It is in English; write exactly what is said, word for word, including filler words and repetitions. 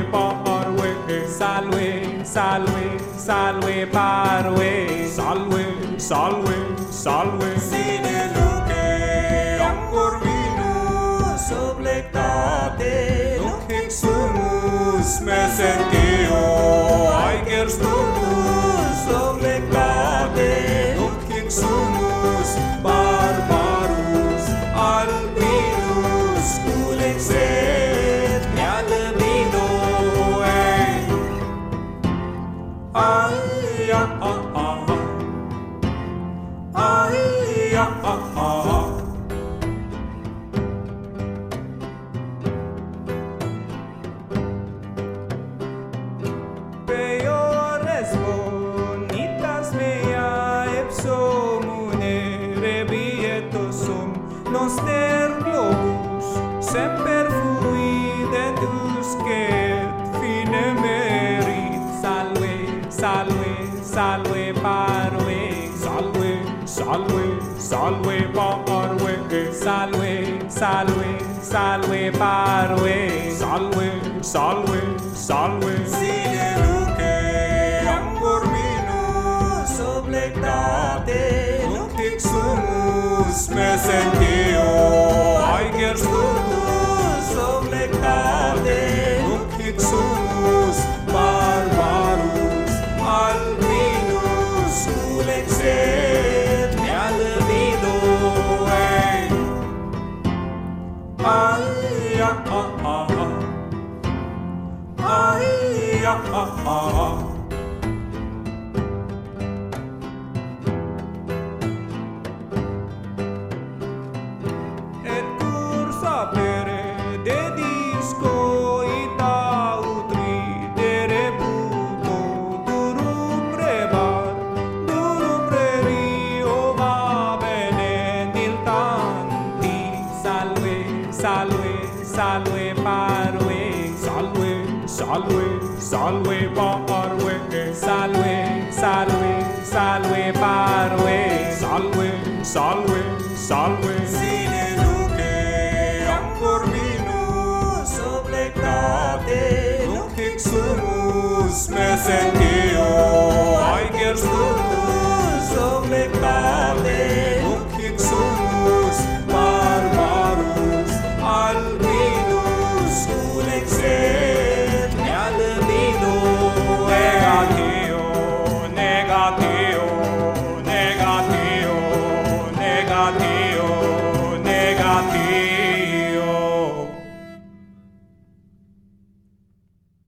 parve, salve, salve, salve parve, salve, salve, salve. Sine luce amor vinus oblectate, nunc hic sumus me sentio aeger stumus oblectate, nunc hic sumus barbarus albinus culex et me albino ei. Ai, ah, ah, ah. Ai, ah, ah, ah. Peores bonitas mea ipso munere bietus sum noster globus semper fluidentus et fine merit. Salve, salve, salve parve, salve, salve, salve parve, salve, salve, salve parve, salve, salve, salve. Sine luce amor vinus oblectate, nunc hic sumus me sentio aeger stumus oblectate, nunc hic sumus barbarus albinus culex et me albino ei. Ai, ah, ah, ah. Ai, ah, ah, ah. Et cur sapere de disco ita utridere puto durum rebar, durum rerio va bene diltanti. Salve, salve, salve parve, salve, salve, salve parve, salve, salve, salve parve, salve, salve, salve. Sine luce amor vinus oblectate, nunc hic sumus me sentio